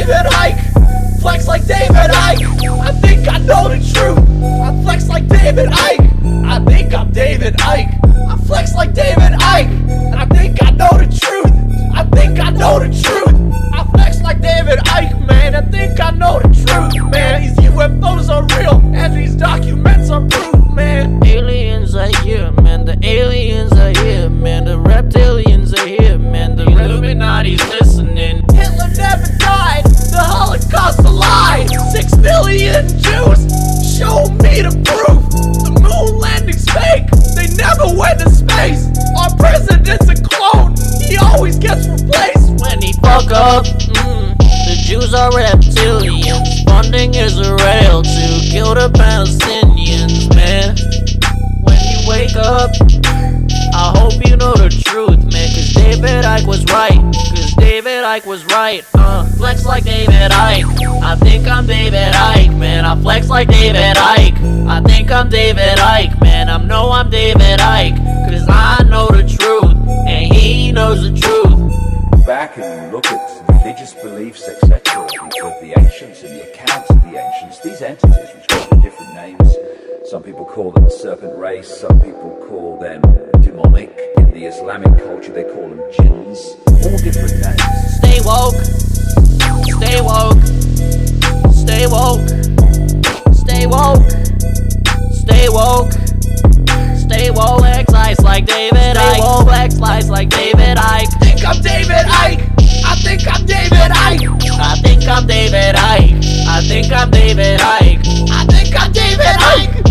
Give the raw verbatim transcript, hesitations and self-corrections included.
David Icke. Flex like David Icke. I think I know the truth. I flex like David Icke. I think I'm David Icke. I flex like David Icke. And I think I know the truth. I think I know the truth. I flex like David Icke, man. I think I know the truth, man. These U F Os are real, and these documents are proof, man. Aliens are here, man. The aliens are here, man. The reptilians are here, man. The Illuminati's listening. Hitler never died. The Holocaust a lie. Six million Jews. Show me the proof. The moon landing's fake. They never went to space. Our president's a clone. He always gets replaced. When he fuck up, mm, the Jews are reptilians. Funding Israel to kill the Palestinians, man. When you wake up, I hope you know the truth, man. Cause David Icke was right. Cause David Icke was right. Uh, flex like David Icke. I think I'm David Icke, man. I flex like David Icke. I think I'm David Icke, man. I know I'm David Icke. Cause I know the truth, and he knows the truth. Back and look at religious beliefs, et cetera of the ancients and the accounts of the ancients, these entities which got different names. Some people call them the serpent race, some people call them demonic. In the Islamic culture they call them jinns. All different names. Stay woke, stay woke, stay woke, stay woke, stay woke, stay woke, X like David Icke. Stay woke, X like David Icke. I think I'm David Icke. I think I'm David Icke. I think I'm David Icke. I think I'm David Icke. I think I'm David Icke.